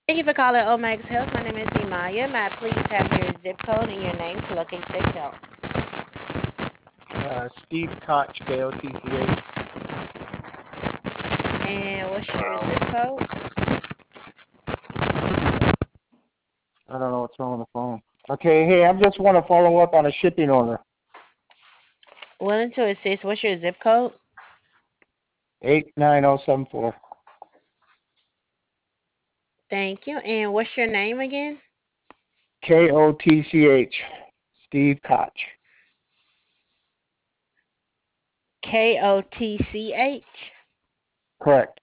Thank you for calling Omax Health. My name is Imaya. May I please have your zip code and your name to locate the account? Steve Koch, K-O-T-C-H. And what's your zip code? I don't know what's wrong with the phone. Okay, hey, I just want to follow up on a shipping order. Willing to assist. What's your zip code? 89074. Thank you. And what's your name again? K-O-T-C-H. Steve Koch. Kotch. Correct.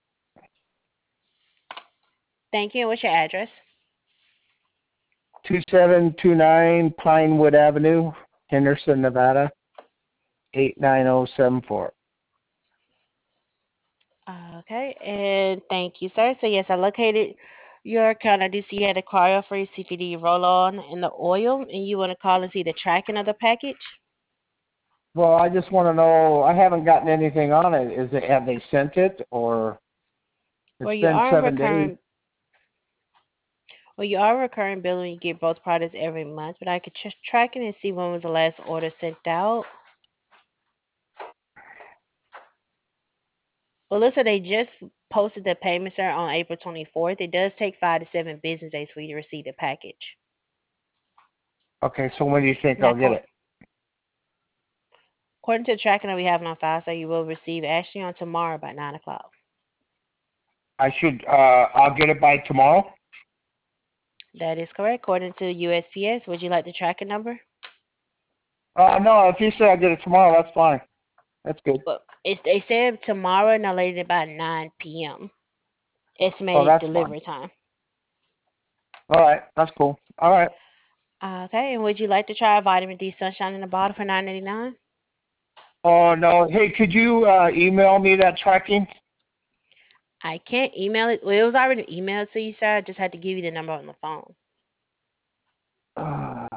Thank you. And what's your address? 2729 Pinewood Avenue, Henderson, Nevada. 89074. Okay. And thank you, sir. So yes, I located your account. I do see you had a card for your CPD roll on and the oil, and you want to call and see the tracking of the package? Well, I just want to know, I haven't gotten anything on it. Have they sent it, or Well, it's you been are 7 days? recurring. Well, you are recurring billing. You get both products every month, but I could just track it and see when was the last order sent out. Well, listen, they just posted the payment, sir, on April 24th. It does take 5 to 7 business days for you to receive the package. Okay, so when do you think Now, I'll get it? according to the tracking that we have on file, sir, you will receive actually on tomorrow by 9 o'clock. I'll get it by tomorrow? That is correct. According to USPS, would you like the tracking number? No, if you say I'll get it tomorrow, that's fine. That's good. Well, they said tomorrow, no later than about 9 p.m. Oh, Estimated that's fine. delivery time. All right, that's cool. All right. Okay, and would you like to try vitamin D sunshine in a bottle for $9.99? Oh, no. Hey, could you email me that tracking? I can't email it. Well, it was already emailed to you, sir. I just had to give you the number on the phone. Uh,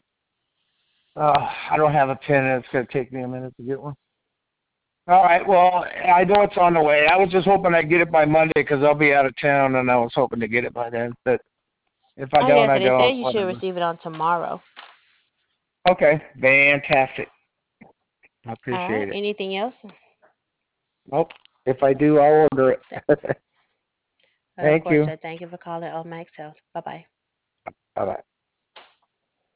I don't have a pen, and it's going to take me a minute to get one. All right, well, I know it's on the way. I was just hoping I'd get it by Monday because I'll be out of town, and I was hoping to get it by then. But if I Oh, don't, yeah, so I they don't. said you should Whatever. receive it on tomorrow. Okay, fantastic. I All right, appreciate it. anything else? Nope. If I do, I'll order it. Of Thank course, you. sir. Thank you for calling Max Health. Bye-bye. Bye-bye.